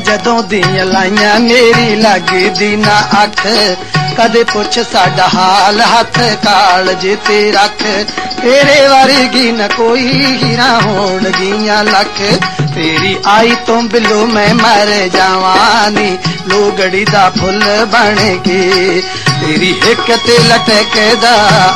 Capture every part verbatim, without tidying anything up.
जदों दियां लाइयां मेरी लगदी ना अख कदे पुछ साडा हाल हथ कालज ते रख तेरे वर्गी न कोई हीरा होणगियां लख तेरी आई तो बिलो मैं मर जावानी लोगड़ी दा फुल बन के तेरी हिक ते लटकदा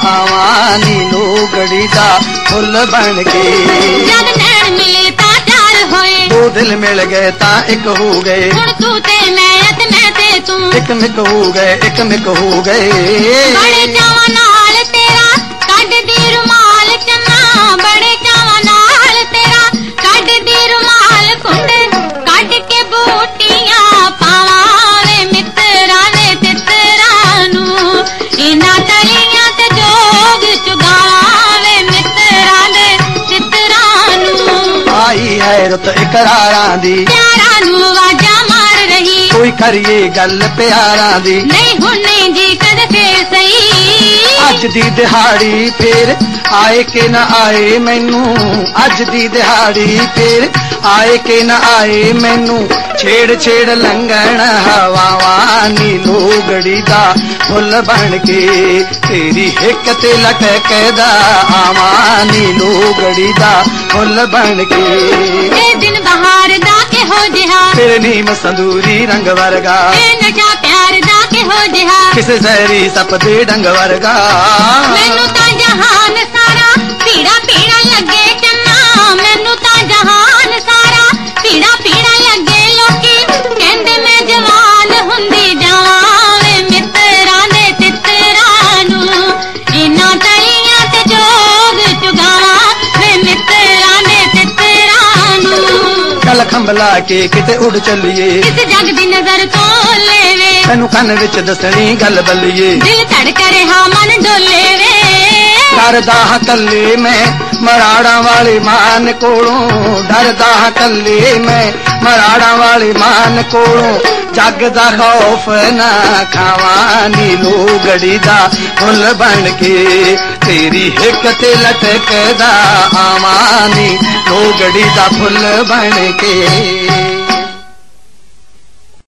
आवानी लोगड़ी दा फुल बन के जब नैन मिले तां चार होए दो दिल मिल गए तां एक हो गए हुण तू ते मैं ते मैं ते तू एक मिक हो गए एक मिक हो गए बड़े चावां नाल तेरा कड दी रुमाल चन्ना बड़े चावां नाल तेरा कड दी रुमाल कुंड कड के बूटियां पावां वे मित्तरां वे तितरां नूं इन्हां तलियां ते जोग चुगावां वे मित्तरां दे तितरां नूं आई है रुत इकरारां दी प्यारां नूं वाजा मार रही कोई करिए गल प्यारां दी नहीं हुण नहीं जी कद फेर सही अज दी दिहाड़ी फिर आए के न आए मैनू अज दी दिहाड़ी फिर आए के न आए मैनू छेड़ छेड़ लंघण हवावानी लोगड़ी दा फुल बन के तेरी हिक ते लटकदा आवानी लोगड़ी दा फुल बन के ए दिन बहार दा के हो जिहा तेरे नीम संदूरी रंग वर्गा ए नशा प्यार दा के हो जिहा किसे जहरी सप दे डंग वर्गा मैनू तां जहान सारा पीड़ा पीड़ा लगे चन्ना मैनू तां जहान सारा पीड़ा पीड़ा लगे लोकी कहंदे मैं जवान हुंदी जावां वे मित्तरां दे तितरां नूं इन्हां तलियां ते जोग चुगावां वे मित्तरां दे तितरां नूं कल खंभला के किते उड़ चलिए इस जग दी नजर तो लेवे तैनू कन विच दसणी गल बलिए दिल धड़क रहा मन डोले वे डरदा हां कल्ले मैं मराड़ा वाली मान कोलों डरदा हां कल्ले मैं मराड़ा वाली मान कोलों जग दा खौफ ना खावानी लोगड़ी दा फुल बन के तेरी हिक ते लटकदा आवानी लोगड़ी दा फुल बन के।